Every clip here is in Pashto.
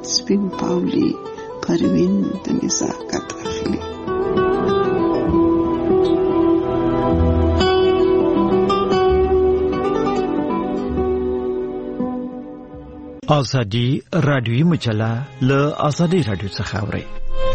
سپین پاولی پروین د نزاکت اخلي. آزادی رادیویی مجله له آزادی رادیو څخه اوري.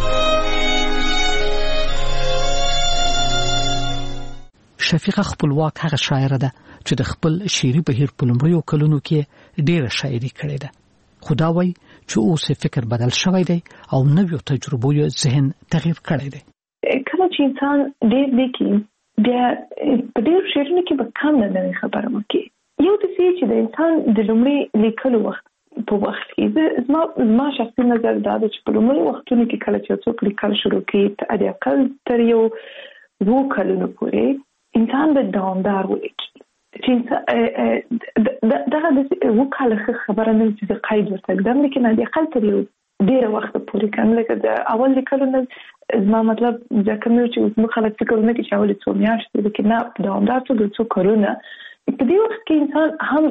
شفیقه خپلواک هغه شاعره ده چې د خپل شعري بهیر په لومړیو کلونو کې ډېره شاعري کړې ده. خدا وایي چې اوس فکر بدل شوی دی او نویو تجربو یې ذهن تغییر کړی دی. کله چې انسان ډېر لیکي بیا په ډېرو شعرونو کې به کم نه نوې خبره وکړي. یو د څه چې د انسان د لومړي لیکلو وخت په وخت کې زما شخصي نظر دا ده چې په لومړي وختونو کې کله چې څوک لیکل شروع کړي د اقل تر یو 2 کلونو پورې انسان به دوامدار ولیکي. چې دغه د وکاله خبره نه چې د قید ورته ګدم لیکن د اقل تر یو ډېر وخت پورې کوم لکه د اول لیکلو نه زما مطلب ځکه نو چې موږ خلک فکر نه کوي چې اول څو میاشتې لیکن نه دوامدار څو کلونه په دې وخت کې انسان هم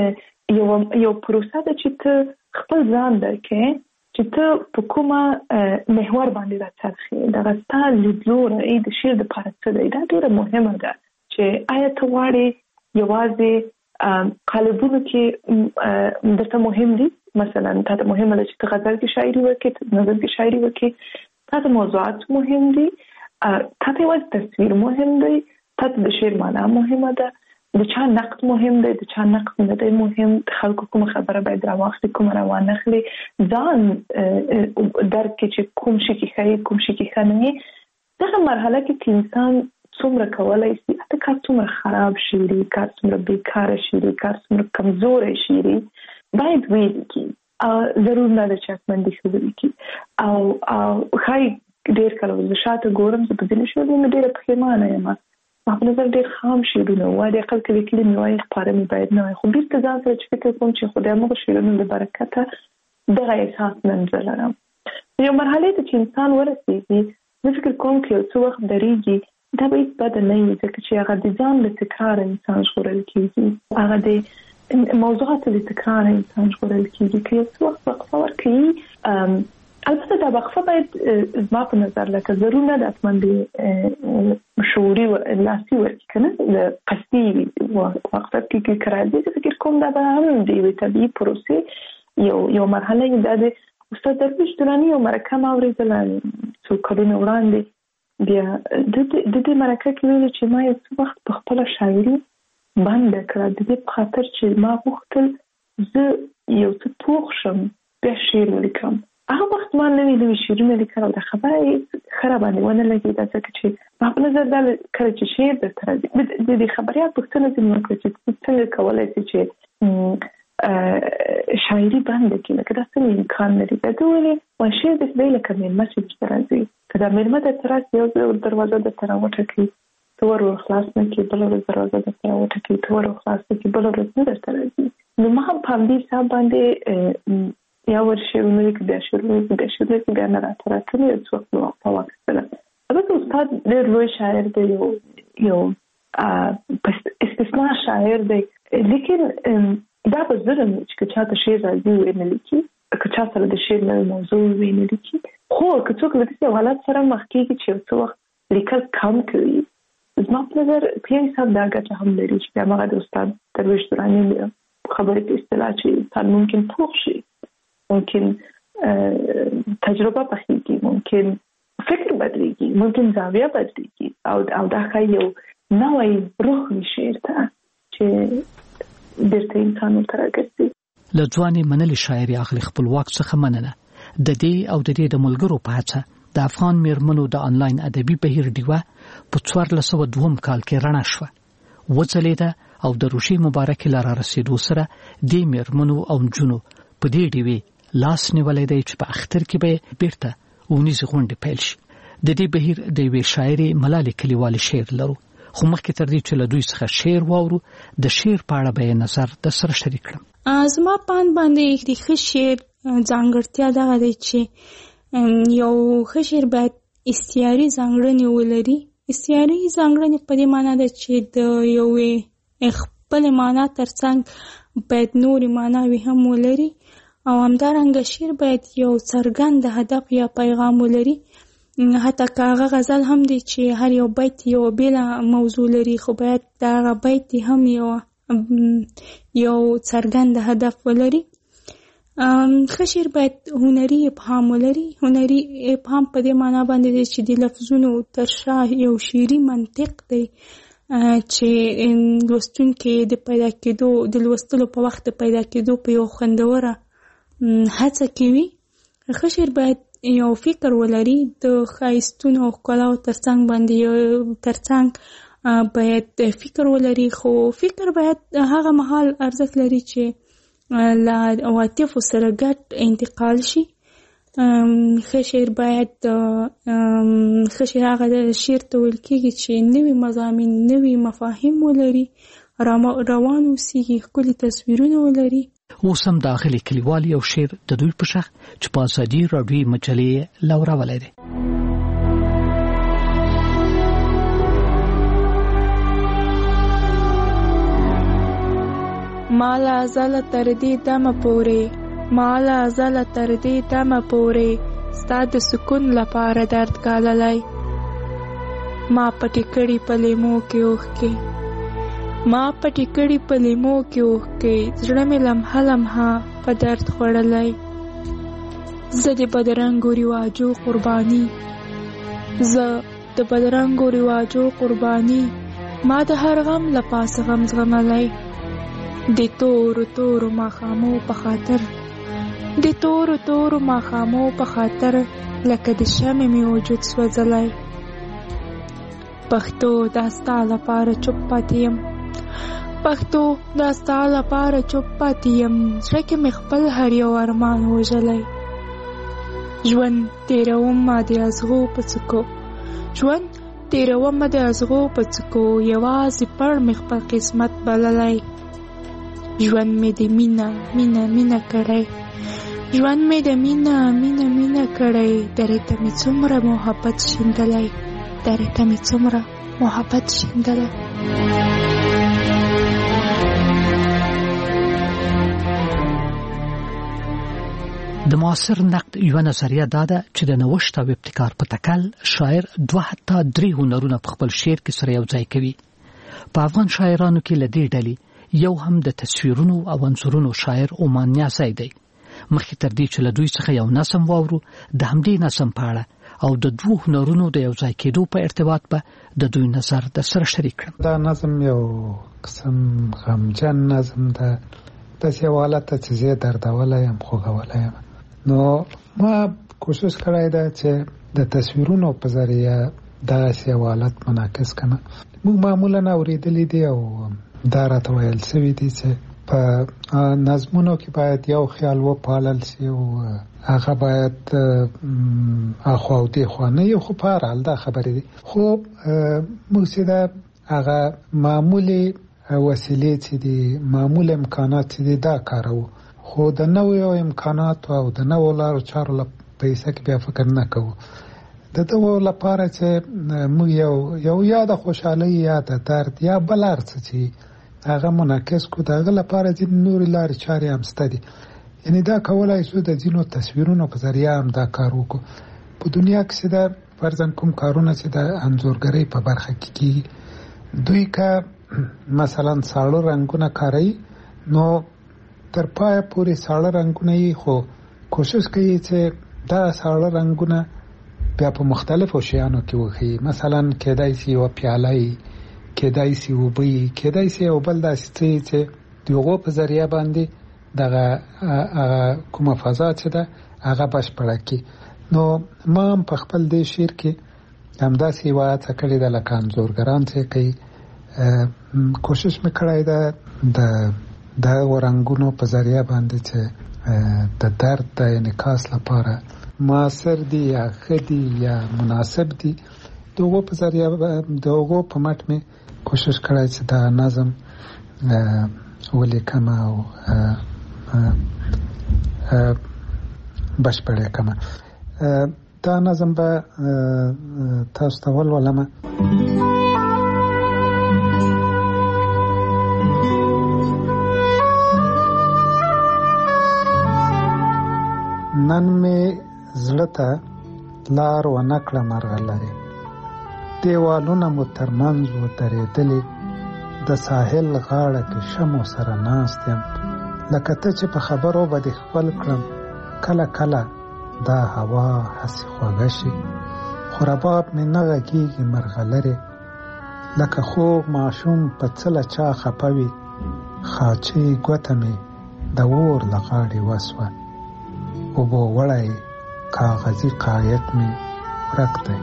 یو پروسه ده چې ته خپل ځان درکې چې ته په کومه محور باندې راڅرخې دغه ستا لیدلوری د شعر دپاره څه دی. دا ډېره مهمه ده چې آیا ته غواړې یوازې قالبونو کې درته مهم دي، مثلا تا ته مهمه ده چې ته غزل کې شاعري وکړې، ته نظم کې شاعري وکړې، تا ته موضوعات مهم دي، تا ته یوازې تصویر مهم دی، تا ته د شعر معنا مهمه ده، د چا نقد مهم دی، د چا نقد نه دی مهم، د خلکو کومه خبره باید راواخلي کومه راوانخلي، ځان درک کې چې کوم شي کې ښه کوم شي کې ښه نه وي. دغه مرحله کې چې انسان څومره کولی شي حتی کار څومره خراب شعري، کار څومره بیکاره شعري، کار څومره کمزوری شعري باید ولیکي. ضرور نه ده چې حتمندي ښه ولیکي. او ښایي ډېر کله زه شاته ګورم زه په ځینې شعرونو ډېره پښیمانه یم. ما په نظر ډېر خام شعرونه وایي، د اقل که لیکلي مې وایي خپاره مې باید نه وایي، خو بېرته ځان سره چې فکر کوم چې خو د همغو شعرونو له برکته دغه احساس نن زه لرم. یو مرحلې ته چې انسان ورسېږي زه فکر کوم که یو څه وخت درېږي دا به هېڅ بده نه وي، ځکه چې هغه د ځان له تکراره انسان ژغورل کېږي، هغه د موضوعاتو له تکراره انسان ژغورل کېږي. که یو څه وخت وقفه ورکوي، البته دا وقفه باید زما په نظر لکه ضرور نه ده حتما د شعوري لاسي ورکړي که نه د قصدي وقفه کې که راځي زه فکر کوم دا به هم د یوې طبیعي پروسې یو مرحله وي. دا د استاد درویش دراني یو مرکه ما اورېدله څو کلونه وړاندې، بیا د دې مرکه کې ویلي چې ما یو څه وخت په خپله شاعري بنده کړه د دې په خاطر چې ما غوښتل زه یو څه پوخ شم بیا شعر ولیکم. هغه وخت ما نوي شعرونه لیکل او د خبره ښه راباندې ونه لګېده، ځکه چې ما په نظر دا کله چې شعر درته راځي د دې خبریال پوښتنه ځینې وکړه چې څنګه کولی شي چې شاعري بنده کړي، لکه دا څنګه امکان لري. دا ده ویلې وایي شعر داسې دی لکه مېلمه چې درته راځي، که دا مېلمه درته راسي یو دروازه درته راوټکوي ته ور خلاص نه کړي، بله ورځ دروازه درته راوټکوي ته ور خلاص نه کړي، بله ورځ نه درته راځي. نو ما هم په همدې حساب باندې یا ور شعرونه لیکي بیا شعرونه لیکي بیا نه راته راکوي یو څه وخت مې وقفه واخیستله. البته استاد ډېر لوی شاعر دی، یو استثنا شاعر دی، لیکن دا به ظلم چې که چاته شعر راځي ویې نه لیکي، که چا سره د شعر نوې موضوع ویې نه لیکي. خو که څوک له داسې حالت سره مخ کېږي چې یو څه وخت لیکل کم کوي، زما په نظر په یو حساب دا ګټه هم لري چې بیا هماغه د استاد درویش دراني خبرې په اصطلاح چې انسان ممکن پوخ شي، ممکن تجربه پخېږي، ممکن فکر بدلېږي، ممکن زاویه بدلېږي او دا ښایي یو نوی روح وي شعر ته چې بیرته انسان ورته راګرځي. له ځوانې منلې شاعري اغلې خپلواک څخه مننه. د دې او د دې د ملګرو په هڅه د افغان میرمنو د آنلاین ادبي بهیر ډیوه په 1402 کال کې رڼا شوه، وځلېده او د روشي مبارکې لاره رسیدو سره د میرمنو او نجونو په دې ډیوې لاس نیولې دی چې په اختر کې به بیرته اونیزې غونډې پیل شي. د دې بهیر د یوې شاعرې ملالې کلیوالې شعر لرو، خو مخکې تر دې چې له دوی څخه شعر واورو د شعر په اړه به یې نظر د سره شریک کړم. زما پان باندې د ښه شعر ځانګړتیا دغه دی چې یو ښه شعر باید استعاري ځانګړنې ولري. استعاري ځانګړنې په دې معنا ده چې د یوې خپلې معنا ترڅنګ باید نورې معناوې هم ولري او همدارنګه شعر باید یو څرګند هدف یا پیغام ولري. حتی که هغه غزل هم دی چې هر یو بیت یو بېله موضوع لري، خو باید د هغه بیت هم یو څرګند هدف ولري. ښه شعر باید هنري ابهام ولري. هنري ابهام په دې معنا باندې دی چې د لفظونو تر شا یو شعري منطق دی چې لوستونکي د پیدا کېدو د لوستلو په وخت د پیدا کېدو په یو خوندوره هڅه کوي. ښه شعر باید یو فکر ولري، د ښایستونو او ښکلاو ترڅنګ باید فکر ولري، خو فکر باید هغه مهال ارزښت لري چې له عواطفو سره ګډ انتقال شي. ښه شعر باید ښه شعر هغه شعر ته ویل کېږي چې نوي مضامین، نوي مفاهیم ولري، روان اوسېږي، ښکلي تصویرونه ولري. اوس هم داخلي کلیوال یو شعر د دوی په شخ چې په ازادي راډیوي مجلې لورولی دی. مالا ازله تر دې دمه پورې، مالا ازله تر دې دمه پورې ستا د سکون لپاره درد ګاللی. ما پټې کړي په لیمو کې اوښکې، ما پټې کړي په لیمو کې اوښکې، زړه مې لمحه لمحه په درد خوړلی. زه د بدرنګو رواجو قرباني، زه د بدرنګو رواجو قرباني، ما د هر غم له پاسه غم زغملی. د تورو تورو ماښامو په خاطر، د تورو تورو ماښامو په خاطر، لکه د شمع مې وجود سوځلی. پښتو دا ستا لپاره چوپ پاتې یم، پښتو دا ستا لپاره چوپ پاتې یم، زړه کې مې خپل هر یو ارمان وژلی. ژوند تېرومه د ازغو په څوکو، ژوند تېرومه د ازغو په څوکو، یوازې پړ مې خپل قسمت بللی. ژوند مې د مینه مینه مینه کړی، ژوند مې د مینه مینه مینه کړی، درې ته مې څومره محبت شیندلی، درې ته مې څومره محبت شیندلی. د معاصر نقد یو نظریه دا ده چې د نوښت او ابتکار په تکل شاعر 2 حتی 3 هنرونه په خپل شعر کې سره یو ځای کوي. په افغان شاعرانو کې لدې ډلې یو هم د تصویرونو او انځورونو شاعر عمان نیازی دی. مخکې تر دې چې له دوی څخه یو نظم واورو، د همدې نظم په اړه او د 2 هنرونو د یو ځای کېدو په ارتباط به د دوی نظر د سره شریک کړم. دا نظم یو قسم غمجن نظم ده، داسې یو حالت چې زه دردولی یم، خوږولی یم. نو ما کوشش کړی ده چې د تصویرونو په ذریعه داسې یو حالت منعکس کړم. موږ معمولا اورېدلی دي او دا راته ویل شوي دي چې په نظمونو کې باید یو خیال وپالل شي او هغه باید اخوا او دېخوا نه یو، خو په هر حال دا خبرې دي. خو موږ چې دا هغه معمولي وسیلې چې دي، معمول امکانات چې دي، دا کاروو، خو د نویو امکاناتو او د نوو لارو چارو په حصه کې بیا فکر نه کوو. د دغو لپاره چې موږ یو یا د خوشحالۍ یا د درد یا بل هر څه چې هغه منعکس کړو، د هغه لپاره ځینې نورې لارې چارې هم شته دي. یعنې دا کولی شو د ځینو تصویرونو په ذریعه هم دا کار وکړو. په دنیا کې چې دا فرضاً کوم کارونه چې د انځورګرۍ په برخه کې کېږي، دوی که مثلا ساړه رنګونه کاروي، نو تر پایه پورې ساړه رنګونه یې، خو کوشش کوي چې دا ساړه رنګونه بیا په مختلفو شیانو کې وښیي. مثلا کېدای شي یوه پیاله یي، کېدای شي اوبه یي، کېدای شي یو بل داسې څه چې د هغو په ذریعه باندې دغه کومه فضا چې ده هغه بشپړه کړي. نو ما هم په خپل دې شعر کې همداسې یوه هڅه کړې ده، لکه انځورګران چې کوي. کوشش مې کړی ده د هغو رنګونو په ذریعه باندې چې د درد د انعکاس لپاره معاصر دي یا ښه دي یا مناسب دي، د هغو په ذریعه د هغو په مټ مې کوشش کړی چې دا نظم ولیکم او بشپړ کړم. دا نظم به تاسو ته ولولم. نن مې زړه ته لار ونه کړه مرغلرې، دیوالونه مو ترمنځ ودرېدلې، د ساحل غاړه کې شمو سره ناست یم، لکه ته چې په خبرو به دې خپل کړم، کله کله دا هوا هسې خوږه شي، خو رباب مې نه غږېږي مرغلرې، لکه خوږ ماشوم په څه له چا خفه وي، خاچې ګوته مې د اور له غاړې وسوه، اوبو وړی کاغذي قایق مې ورک دی.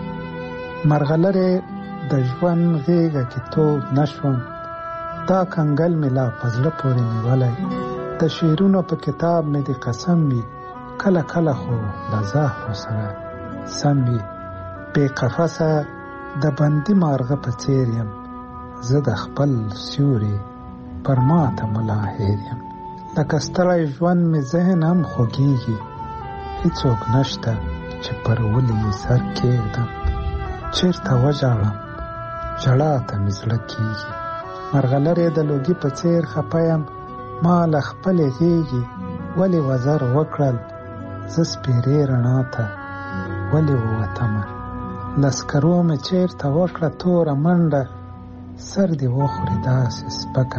مرغلرې د ژوند غېږه کې تود نه شوم، دا کنګل مې لا په زړه پورې نیولی، د شعرونو په کتاب مې د قسم وي، کله کله خو له زهرو سره سم وي، بې قفسه د بندي مارغه په څېر یم، زه د خپل سیوري پر ماته ملا هېر یم، لکه ستړی ژوند مې ذهن هم خوږېږي، هیڅوک نشته چې پر ولې یې سر کېږدم، چېرته وژاړم ژړا ته مې زړه کېږي. مرغلرې د لوګي په څېر خفه یم، ما له خپلې غېږې ولې وزر وکړل، زه سپېرې رڼا ته ولې ووتمه، لسکرو مې چېرته وکړه توره منډه، سر دې وخوري داسې سپکه،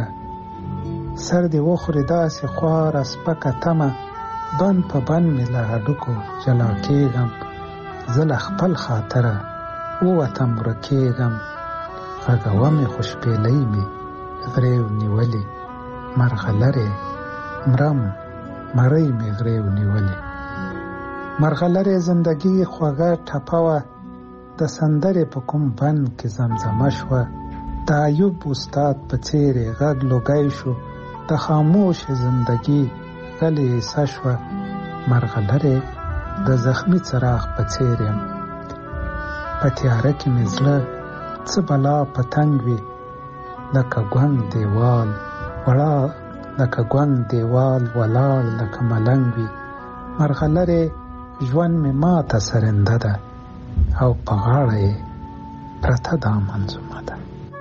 سر دې وخوري داسې خواره سپکه تمه، بند په بند مې له هډوکو جلا کېږم، زه له خپل خاطره ووتم ورکېږم، غږوه مې خو شپېلۍ مې غریو نیولې، مرغلرې مرم مرۍ مې غریو نیولې. مرغلرې زندګي خوږه ټپه وه، د سندرې په کوم بند کې زمزمه شوه، د ایوب استاد په څېر غږ لوګی شو، د خاموش زندګي غلې ایسه شوه. مرغلرې د زخمي څراغ په څېر یم، په تیاره کې مې زړه څه بلا پتنګ وي، لکه ګونګ دیوال ولاړ، لکه ګونګ دیوال ولاړ لکه ملنګ وي. مرغلرې ژوند مې ماته سرنده ده، او په غاړه یې پرته دا منظومه ده.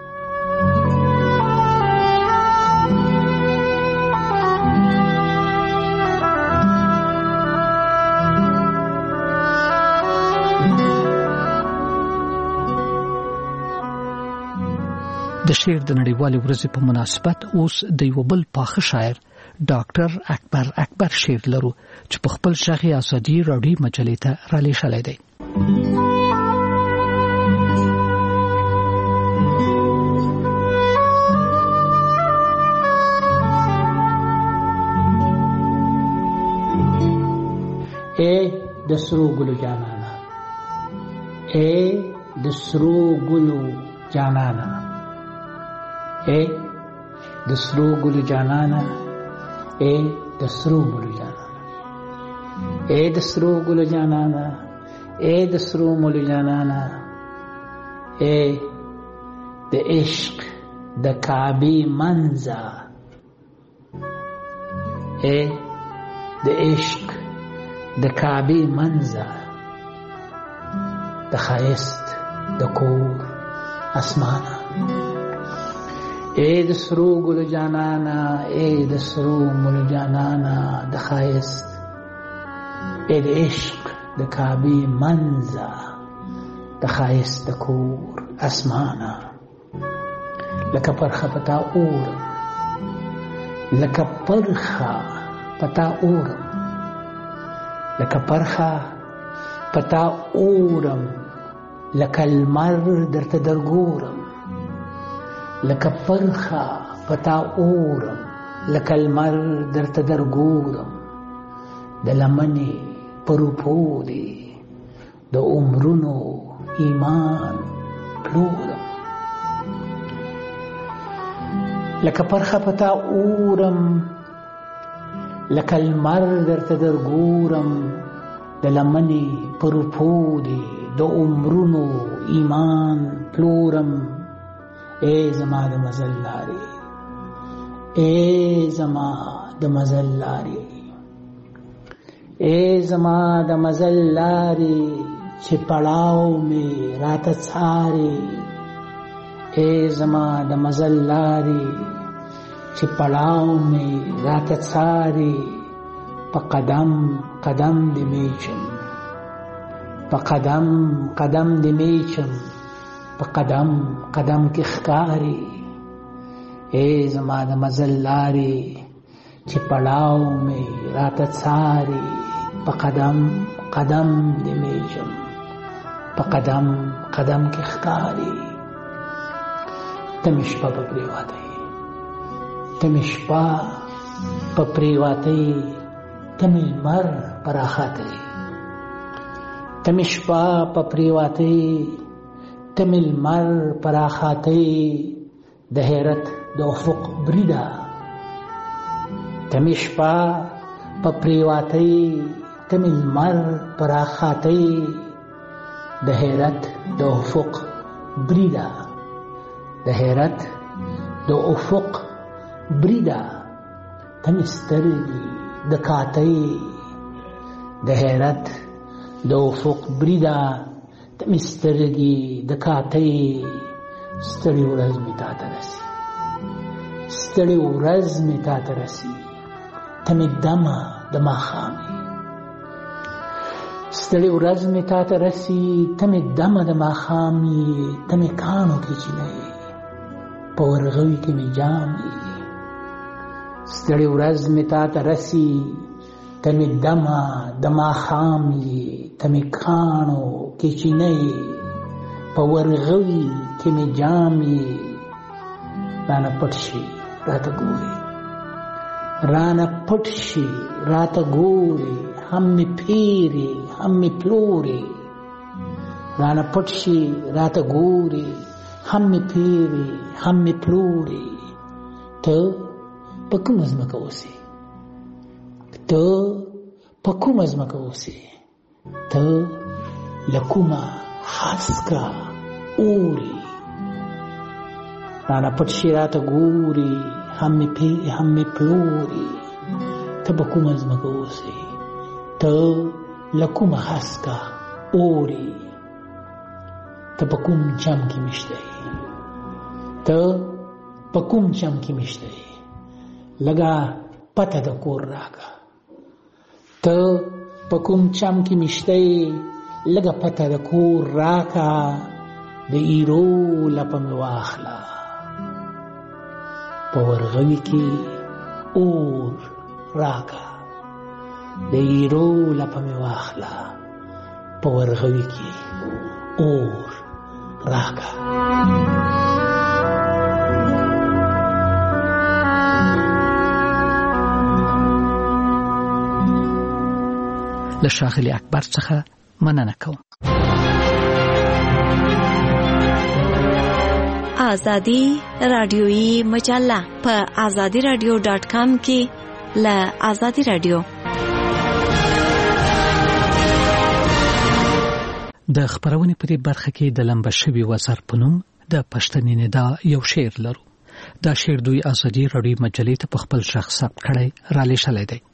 د شعر د نړیوالې ورځې په مناسبت اوس د یو بل پاخه شاعر ډاکټر اکبر شعر لرو چې په خپل شاخي ازادي راډیو مجلې ته را لېږلی دی. اے د سرو ګلو جانانا، اے د سرو ګلو جانانا، اے د سرو ګلو جانانا، اے د سرو ګلو جانانا، اے د سرو ګلو جانانا، اے د سرو ګلو جانانا، اے د عشق د کعبې منځه، اے د عشق د کعبې منځه، د ښایست د کور اسمانه، اے د سرو ګلو جانانا، اے د سرو ګلو جانانا، د ښایست اے د عشق د کعبې منځه، د ښایست د کور اسمانه. لکه پرخه پتا اورم، لکه پرخه پتا اورم، لکه پرخه پتا اورم، لکه المر درته درګورم، لکه پرخه پتا اورم، لکه المر درته درګورم، د لمنې پروپو دی د عمرونو ایمان پلورم. لکه پرخه پتا اورم، لکه المر درته درګورم، د لمنې پروپو دی د عمرونو ایمان پلورم. اے زما د مزل لارې، اے زما د مزل لارې، اے زما د مزل لارې چې پړاو مې راته څارې، اے زما د مزل لارې چې پړاو مې راته څارې، په قدم قدم دې میچم په قدم قدم دې میچم په قدم قدم کې ښکاري اے زما د مزل لارې چې پړاو مې راته څاري په قدم قدم دې میچم په قدم قدم کې ښکاري ته مې شپه په پرېواتۍ ته مې شپه په پرېواتۍ ته مې لمر په راخاتۍ ته مې شپه په پرېواتۍ ته مې لمر په راخاتۍ د حیرت د افق بریده ته مې شپه په پرېواتۍ ته مې لمر په راخاتۍ د حیرت د افق بریده د حیرت د افق بریده ته مې سترګې د کاتۍ د حیرت د افق بریده ته مې سترګې د کاتۍ ستړې ورځ مې تا ته رسي ستړې ورځ مې تا ته رسي ته مې دمه د ماښامې ستړې ورځ مې تا ته رسي ته مې دمه د ماښامې ته مې کاڼو کې چینی په ورغوي کې مې جامې ستړې ورځ مې تا ته رسي ته مې دمه د ماښامې ته مې کاڼو کې چینی په ورغوي کې مې جامې رانه پټ شي راته ګوري رانه پټ شي راته ګوري هم مې پیري هم مې پلوري رانه پټ شي راته ګوري هم مې پیري هم مې پلوري ته په کومه ځمکه اوسې ته په کومه ځمکه اوسې ته له کومه هسکه اوري رانه پټ شي راته ګوري هم مې پیري هم مې پلوري ته په کومه ځمکه اوسې ته له کومه هسکه اوري ته په کوم چم کې مشته ته په کوم چم کې مشته لګا پته د کور راکا ته په کوم چم کې مشته لګا پته د کور راکا د ایرو لپه مې واخله په ورغوي کې اور راکا د ایرو لپه مې واخله په ورغوي کې اور راکا له ښاغلي اکبر څخه مننه کوم. آزادی رادیویی مجله په azadiradio.com کې له آزادی رادیو د خبرونې په دې برخه کې د لمبه شوي وزر په نوم د پښتني ندا یو شعر لرو. دا شعر دوی آزادی رادیو مجلې ته په خپل شخص ثبت کړی را لېږلی دی.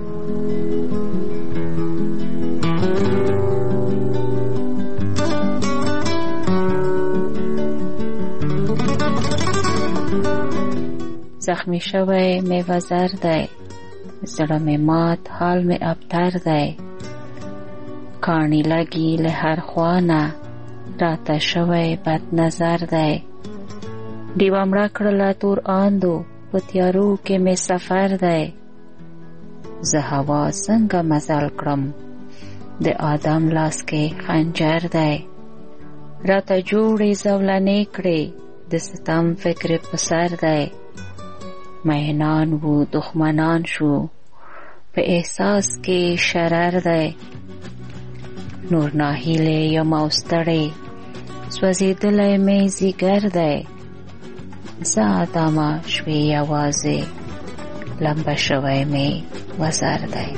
زخمی شوی می وزر دی زړه می مات حال می ابتر دی کانی لگی له هر خوانه راته شوی بد نظر دی دیوه مړه کړله تور آندو په تیارو کې می سفر دی زه هوا څنګه مزل کړم د آدم لاس کې خنجر دی راته جوړې زولنې کړې د ستم فکر په سر دی مهنان و دښمنان شو په احساس کې شرر دی نور ناهیلې یم او ستړې سوځېدلی مې ځیګر دی زه آدمه شوې یوازې لمبه شوی مې وزر دی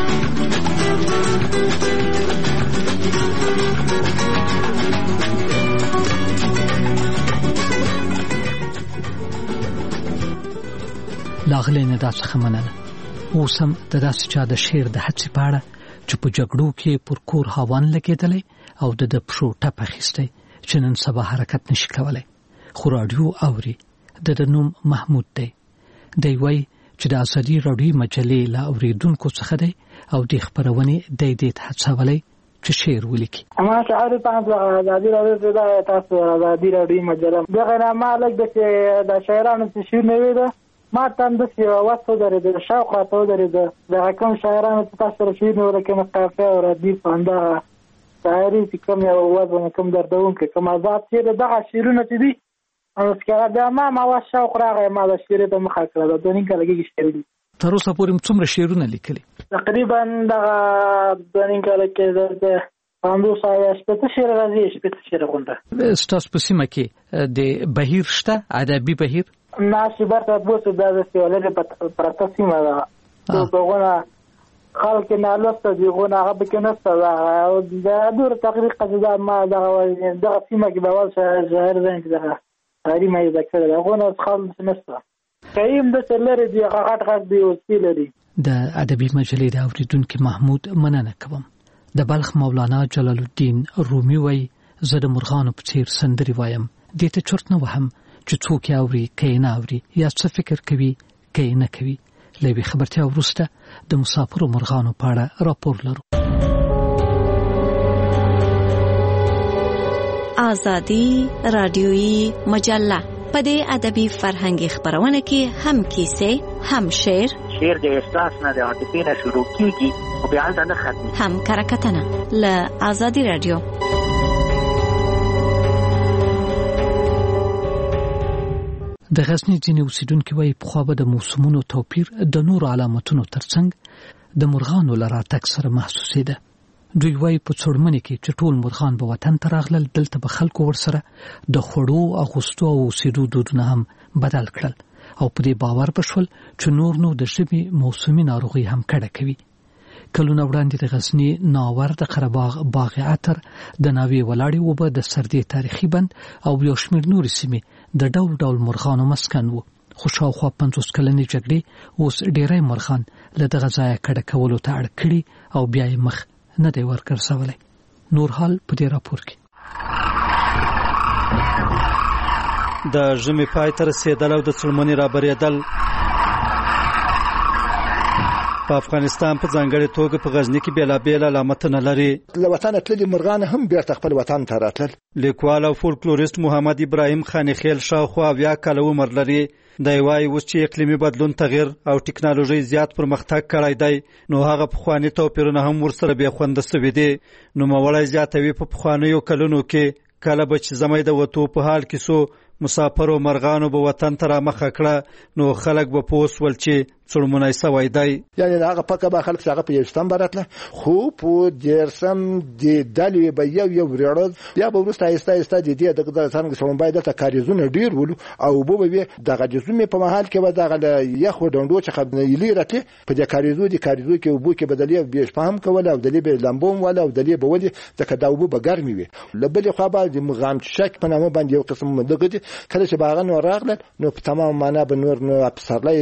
لاغلی ندا څخه مننه. اوس هم د داسې چا د شعر د هڅې په اړه چې په جګړو کې پر کور هاوان لګېدلی او د پښو ټپ اخیستی چې نن سبا حرکت نشي کولی خو راډیو اوري. د نوم محمود دی. دی وایي چې د ازادي راډیو مجلې له اوریدونکو څخه دی او د خبرونې د دې هڅولې چې شعر ولیکي. ما شعر تاسو ازادي راډیو ته تاسو ازادي راډیو مجله دغه ما لګ د شاعرانو څخه شعر نه ویل ما تند چې واسطه درې د شوق راته درې د کوم شاعرانو ته تاسو شعر نه ورکه مقافه او ردیف انده شاعري چې کوم یو وزن کوم دردون کې کوم آزاد شعر دغه شعرونه چې دي او څنګه دا ما شوق راغی ما د شعر ته مخه کړل د دونی کلګي شعر دي تر اوسه پورې څومره شعرونه لیکلي؟ تقریبا دغه دونی کلګي د پاندو سایه شپته شعر راځي شپته شعر غونډه ستاسو په سیمه کې د بهیر شته ادبي بهیر ناشبه ته بوسه د سیولې پرته سیمه ده دغه خلک نه لسته دیغونه هغه به کې نسته او د دور تقریر قصدا ما دغه سیمه کې باور شهر زین کې دغه تاری مې ذکر دغه خالص نسته کایم د سلری دی غټ دی وسیله لري. د ادبي مجلې د اوریدونکو محمود مننه کوم. د بلخ مولانا جلال الدین رومي وای زه د مرغانو په څیر سندري وایم دې ته چرت نه وهم چې څوک اوري کین اوري یا څه فکر کوي کین نه کوي. لوي خبرتیا ورسته د مسافرو مرغانو په اړه راپور لرو. ازادي رادیويي مجله په دې ادبي فرهنګي خبرونه کې هم کیسې هم شعر د احساس نه د عاطفې نه شروع کیږي او بیا نه ختمي هم کرکټنه ل ازادي رادیو. د غزنی ځینې اوسیدونکو وايي په خو به د موسمونو توپیر د نور علامتونو ترڅنګ د مرغانو لراتک سره محسوسېده. دوی وايي په څړمنې کې چې ټول مرغان به وطن ته راغلل دلته به خلکو ورسره د خړو اغوستو او اوسېدو دودونه هم بدل کړل او په دې باور بشول چې نور نو د ژمي موسمي ناروغي هم کډه کوي. کلونه وړاندې د غزنی ناور د قرهباغ باغ عطر د ناوی ولاړی وبه د سردی تاریخي بند او یو شمېر نور سیمې د ډول ډول مرغانو مسکن وو. خو شاوخوا 50 کلنې جګړې اوس ډېری مرغان له دغه ځایه کډه کولو ته اړ کړي او بیا یې مخ نه دی ورګرځولی. نور حال په دې راپور کې. د ژمي پای ته رسېدل او د څړمنې رابرېدل په افغانستان په ځانګړې توګه په غزنی کې بیلابیل علامتونه لري. له وطن تللي مرغان هم بیرته خپل وطن ته راتلل. لیکوال او فولکلوریست محمد ابراهیم خانخیل شاوخوا 70 کاله عمر لري. دی وايي اوس چې اقلیمي بدلون تغیر او ټکنالوژي زیات پرمختګ کړی دی نو هغه پخوانی توپیرونه هم ورسره بیا خوند سوي دي. نو مولای زیاتوي په پخوانیو کلونو کې کله به چې زمای د وټو په حال کې سو مسافرو مرغانو به وطن ته را مخه کړه نو خلک به پوسول چې څړمونای سوای دی. یعنی هغه پکه به خلک هغه په یوستان براتله خو په دیرسم د دلی به یو ورړد بیا به ورسته ایسته د دې د څنګه څوم باید د کاریزونه ډیر ولو او بو به د غجزمه په محل کې به د یخ ډندو چې خبرې لرته په د کاریزو کې وبو کې بدلیه به فهم کول او دلی به لمبوم ولا او دلی به ولې ځکه دا وبو به ګرمي وي. لبل خو به د مغام شک په نامه باندې یو قسم دغه کله چې باغ نو راغله نو په تمام معنا به نور نو افسرلای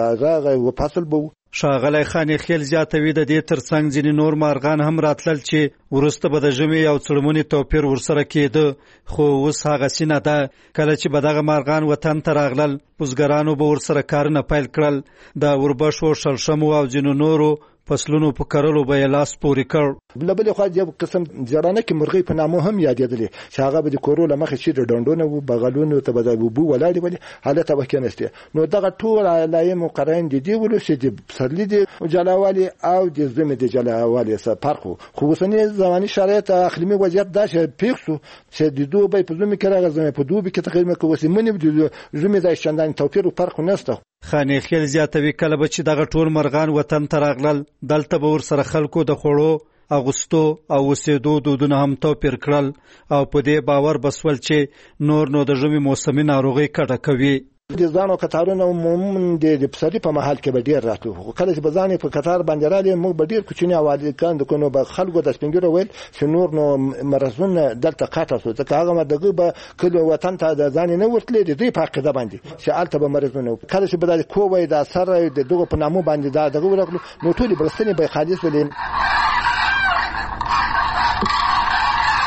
و فصل بو. شاغلی خانخیل زیاتوي د دې ترڅنګ ځینې نور مارغان هم راتلل چې ورسته به د ژمي او څړمونې توپیر ورسره کېده خو اوس هغه سینه ده. کله چې به دغه مارغان وطن ته راغلل بزګرانو به ورسره کارونه پیل کړل. د وربشو شلشمو او ځینو نورو فصلونو په کرلو به لاس پورې کړ. بل خو یو قسم ځړانه کې مرغۍ په نامو هم یادېدلې چې هغه به د کورو لمخې چې ډندونه و بغلونو ته به بو ولاړې ولې حالت به کېنسته. نو دغه ټول علایم مقرن دي ولو چې د پسرلي د جلاوالي او د زمي د جلاوالي سره فرق خو وسنی زماني شرایط اقلیمي وضعیت داسې پیښو چې د دوبه په زمي کې راغزمه په دوبه کې تقریبا کوسي منی د زمي د شاندان توپیر او فرق نهسته. خانخیل زیاتوي کله به چې دغه ټول مرغان وطن ته راغلل دلته به ورسره خلکو د خوړو اغوستو او اوسېدو دودونه هم توپیر کړل او په دې باور بسول چې نور نو د ژمي موسمي ناروغي کډه کوي. د ځانو کتارونه عموما د پسرلي په محل کې به ډیر راتلو کله چې بزانې په کتار باندې راځي موږ به ډیر کوچنی اواز کاند کوو به خلکو د سپینګرو ویل چې نور نو مرزونه دلته قاطه سو ځکه هغه دغه به کله وطن ته د ځان نه ورتلې د دې په عقیده باندې چې الته به مرزونه کله چې به د کووي د سره د دغه په نامو باندې دغه ورغلو نو ټول بلستنی به خالص ولې.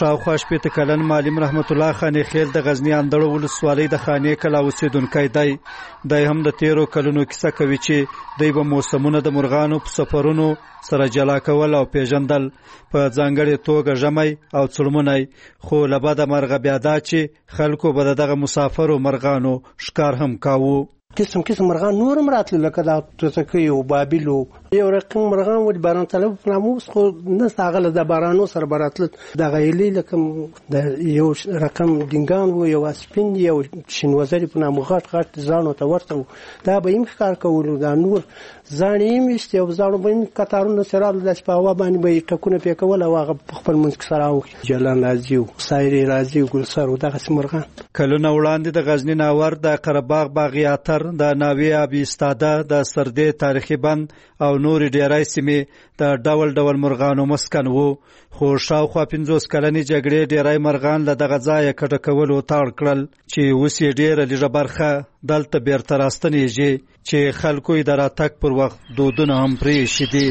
شاوخوا 80 کلن معلم رحمت الله خان خیل د غزنی اندړو ولسوالۍ د خانې کلا اوسیدونکی دی. دای هم د 13 کلونو کیسه کوي چې دوی به موسمونه د مرغانو په سفرونو سره جلا کول او پیژندل، په ځانګړې توګه ژمی او څړمونی، خو له بده مرغه بیا دا چې خلکو به دغه مسافرو مرغانو ښکار هم کاوه. قسم مرغان نورم راتل لکه دا توتکۍ او بابیلو، یو رقم مرغان ول باران طلب ناموس خو نه ساغله د بارانو سره براتل د غیلی لکه د یو رقم دینګان و یو سپین یو شینوزری په نامو غټ ځانو ته ورته دا به یې ښکار کول، دا نور ځانې میشته او ځانو باندې کتارونه سره د په هوا باندې به ټکونه پکول او هغه خپل منځ سره او جلان راځي او سایری راځي او ګلسر او دغه مرغان. کلونه وړاندې د غزنی ناور د قرهباغ باغیاتر د ناوی ابي استاده د سردې تاریخي بند او نور ډیرای سیمې د ډول مرغانو مسکن وو، خو شاوخوا 50 کلنې جګړې ډیرای مرغان له دغه ځایه کډه کول او تاړ کړل چې اوس یې ډیره لږه برخه دلته بیرته راستنیږي چې خلکو یې د راتګ پر وخت دودونه هم پرېښي دي.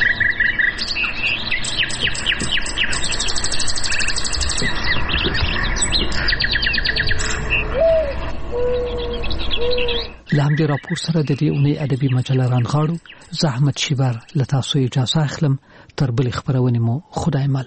لامدی راپور سره د دې اونۍ ادبي مجله رانغاړو. زه احمد شیبر له تاسو اجازه اخلم. تر بلې خبرونې مو خدای مل.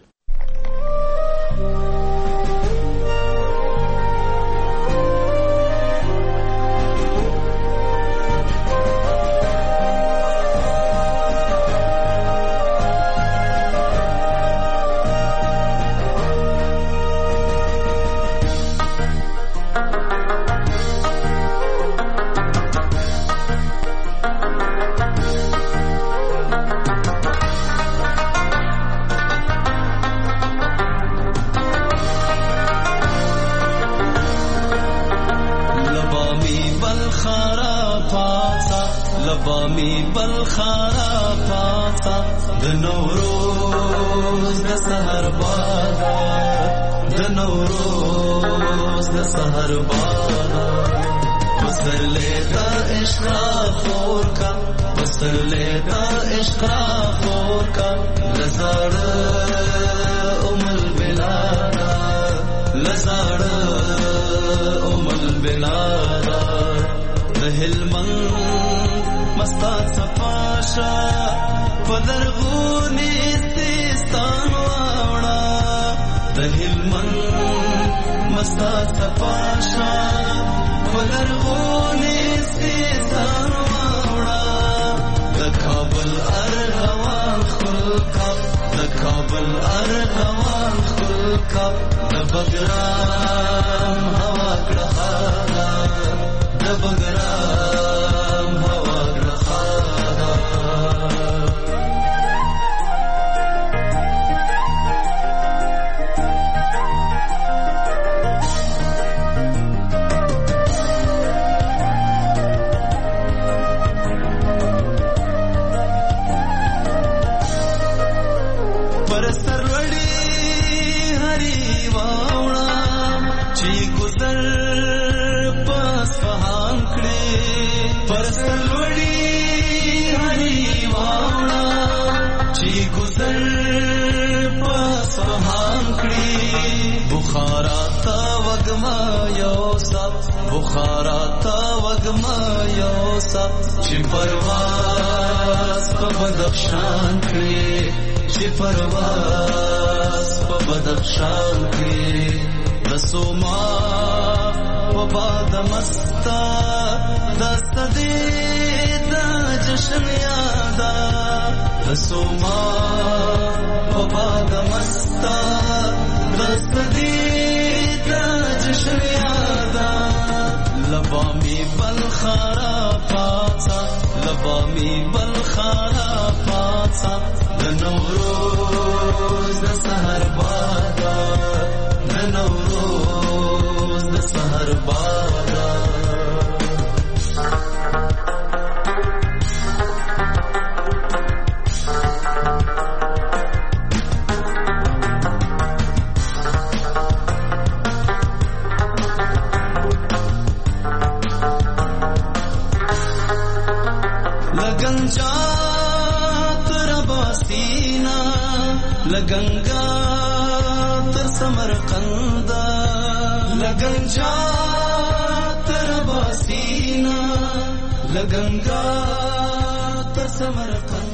لگنجا تر باسینا لگنگا تر سمرقند لګنجا تر باسینا لګنګا تر سمرقند